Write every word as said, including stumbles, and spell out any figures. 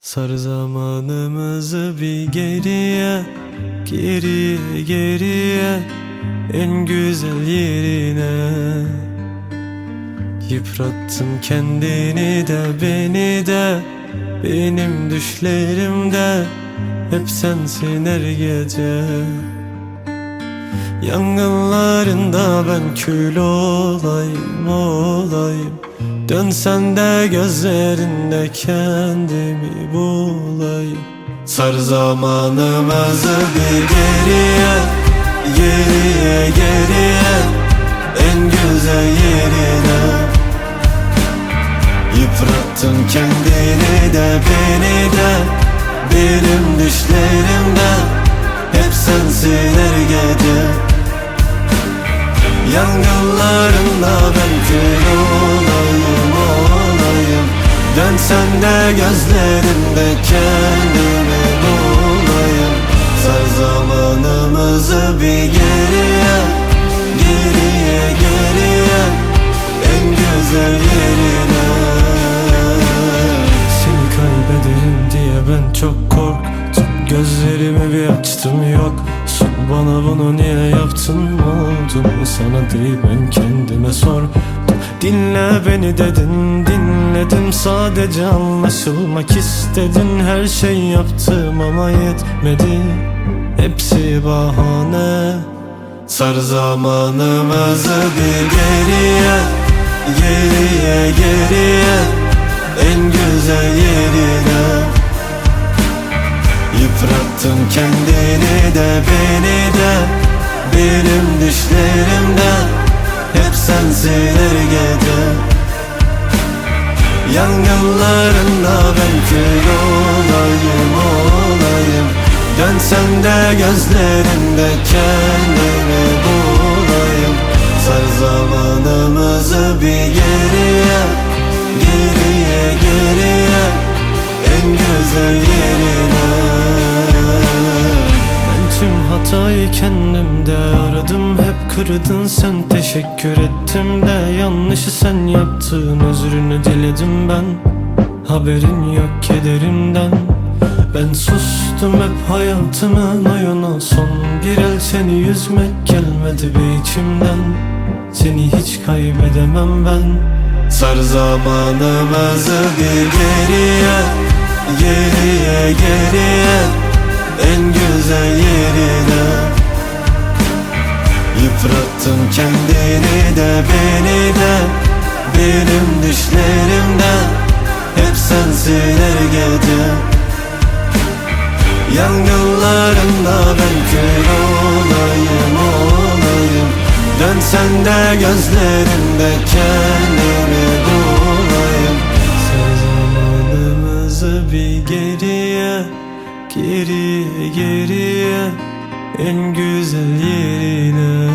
Sar zamanımızı bir geriye, geriye, geriye, en güzel yerine. Yıprattın kendini de beni de, benim düşlerimde hep sensin her gece. Yangınlarında ben kül olayım, olayım. Dönsen de gözlerinde kendimi bulayım. Sar zamanımızı bir geriye, geriye, geriye, en güzel yerine. Yıprattın kendini de beni de, benim düşlerimde hep sensin her gece. Yangınlarında ben kül olayım, olayım. Dönsen de gözlerinde kendimi bulayım. Sar zamanımızı bir geriye, geriye, geriye, en güzel yerine. Seni kaybederim diye ben çok korktum. Gözlerimi bir açtım, yok. Sor bana bunu niye yaptın, oldum sana değil ben kendime sordum. Dinle beni dedin, dinledim sadece, anlaşılmak istedin. Her şey yaptım ama yetmedi, hepsi bahane. Sar zamanımızı bir geriye, geriye, geriye, en güzel yerine. Yıprattın kendini de beni de, benim düşlerimde hep sensin her gece. Yangınlarında ben kül olayım, olayım. Dönsen de gözlerinde kendimi bulayım. Sar zamanımızı bir geriye, geriye, geriye, en güzel yerine. Ben tüm hatayı kendimde aradım, hep kırdın sen, teşekkür ettim de. Yanlışı sen yaptın, özrünü diledim ben. Haberin yok kederimden. Ben sustum hep hayatımın oyunu, son bir el seni yüzmek gelmedi bir içimden. Seni hiç kaybedemem ben. Sar zamanımızı bir geriye, geriye, geriye, en güzel yerine. Yıprattın kendini de beni de, benim düşlerimde hep sensin her gece. Yangınlarında ben kül olayım, olayım. Dönsen de gözlerinde kendimi bulayım. Sar zamanımızı bir geriye, geriye, geriye, en güzel yerine.